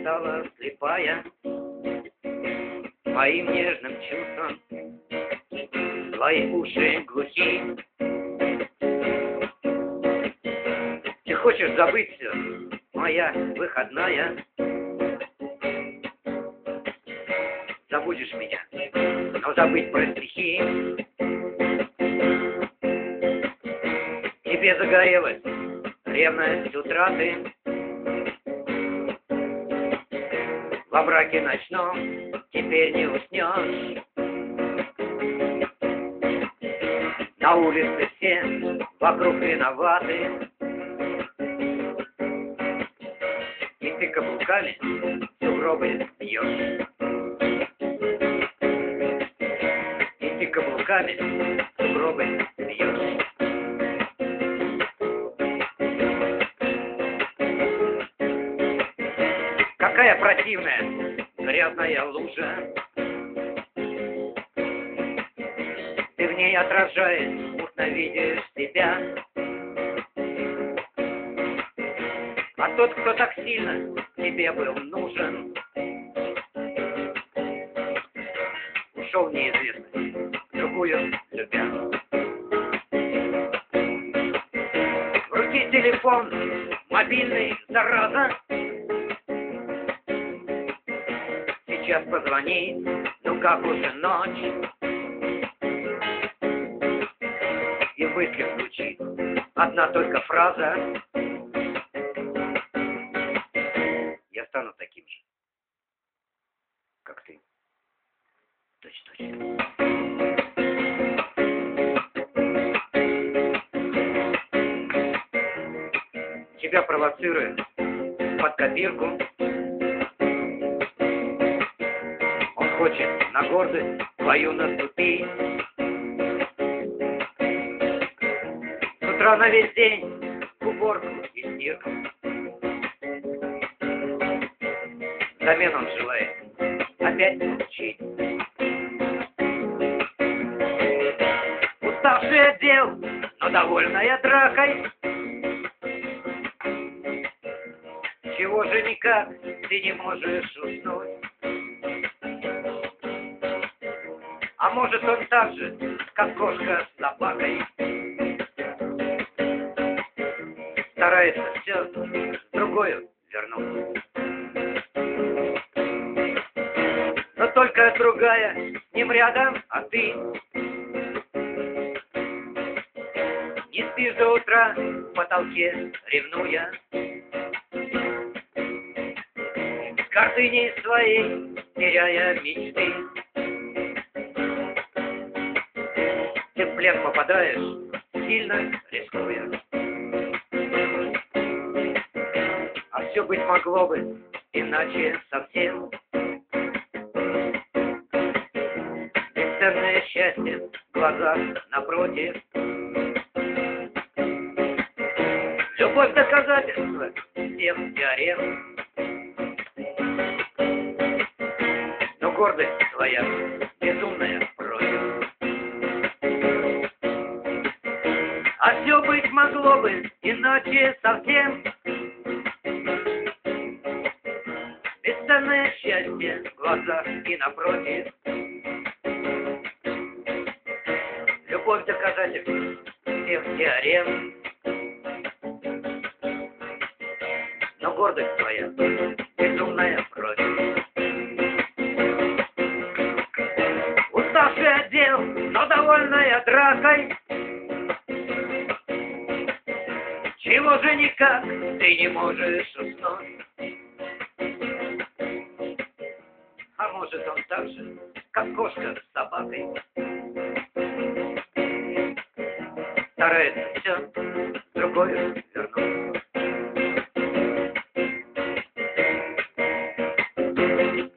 стала слепая моим нежным чувством, твои уши глухи. Ты хочешь забыть все, моя выходная, забудешь меня, но забыть про стихи. Тебе загорелась ревность утраты, во браке ночном теперь не уснешь. На улице все вокруг виноваты, и ты каблуками сугробы бьешь. И ты каблуками сугробы бьешь. Какая противная грязная лужа, ты в ней отражаясь, смутно видишь себя. А тот, кто так сильно тебе был нужен, ушел в неизвестность, другую любя. В руке телефон мобильный, зараза. Сейчас позвони, ну как уже ночь. И в мыслях звучит одна только фраза: я стану таким же, как ты. Точно. Тебя провоцирует под копирку. Он хочет на гордость твою наступить. С утра на весь день уборку и стирку. Взамен он желает опять получить. Уставший от дел, но довольная дракой. Чего же никак ты не можешь уснуть? А может, он так же, как кошка с собакой, старается все другую вернуть. Но только другая с ним рядом, а ты не спишь до утра в потолке, ревнуя. С гордыней своей теряя мечты, ты в плен попадаешь, сильно рискуя. А все быть могло бы иначе совсем. Бесценное счастье в глазах напротив. Любовь доказательства всех теорем. Но гордость твоя безумная против. А все быть могло бы иначе совсем. Бесценное счастье в глазах и напротив. Любовь доказательств всех теорем. Но гордость твоя безумная против. Уставший от дел, но довольная дракой. Чего же никак ты не можешь уснуть? А может, он так же, как кошка с собакой, старается все другое вернуть.